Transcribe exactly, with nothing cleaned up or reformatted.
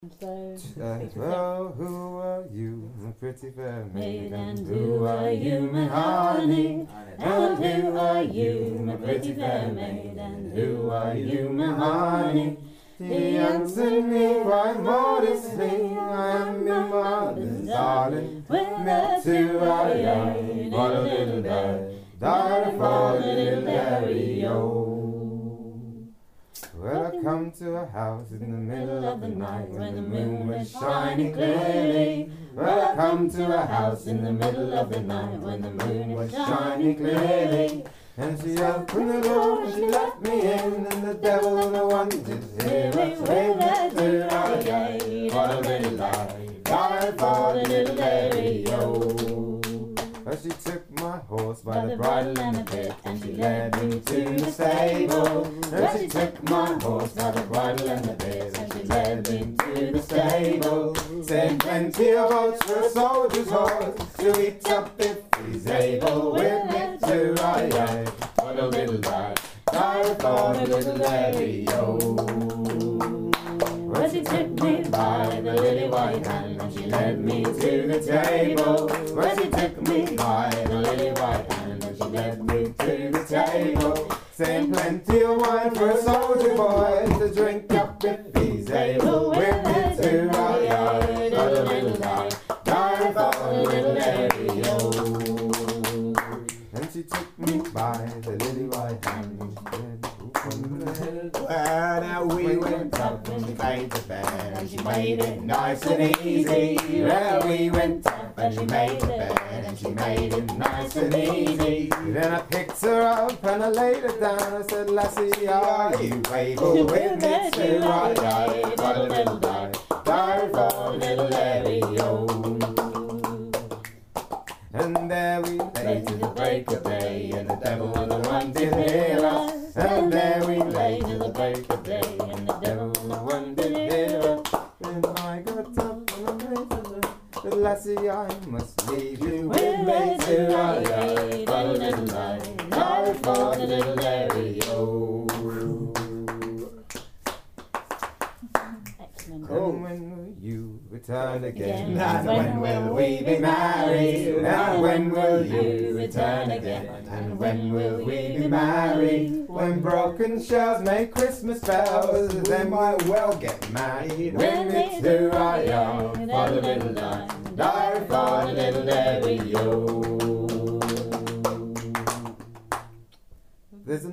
So, Uh, well, who are you, my pretty fair maiden? and who are you, my honey? And who are you, my pretty fair maiden? And who are you, my honey? He answered me quite modestly, I am your mother's darling. Met to our young, what a little bird, died for the little Larry-o. Well, I come to a house in the middle of the night when the moon was shining clearly. Well, I come to a house in the middle of the night when the moon was shining clearly. And she opened the door and she let me in, and the devil the one to hear us with that to our day. What a little life, died for the little Larry-o. But she took my horse by the bridle and the bit, and she led me to the stable. And she took my horse by the bridle and the bit, and she led me to the stable. Saying plenty of oats for a soldier's horse, to eat up if he's able. With me to our yard, what a little lad, died for the little Larry-o. Well, she took me by the lily white hand, and she led me to the table. Well, she took me by the lily white hand, and she led me to the table. Saying plenty of wine for a soldier boy, to drink up if he's able. With me to our yard, what a little lad, died for the little Larry-o. And she took me by the lily white hand, and she said, well, now we went up and she made the bed, and she made it nice and easy. Well, we went up and she made the bed, and she made it nice and easy. Then I picked her up and I laid her down. I said, lassie, are you able with me to our yard? What a little die, died for little Larry-o. And there we lay to the break of day, and the devil was the one to hear us. And there we lay to the break of day, and the devil was the one to hear us. And I got up and I made to her, but lassie, I must leave you with me to our yard. What a little life, died for the little Larry-o. excellent. And when will you return again? Again. And when will we be married? And when will you return again? And when will we be married? When broken shells make Christmas bells, then might well get married. When it's to our young, for the little die, die for the little Larry-o.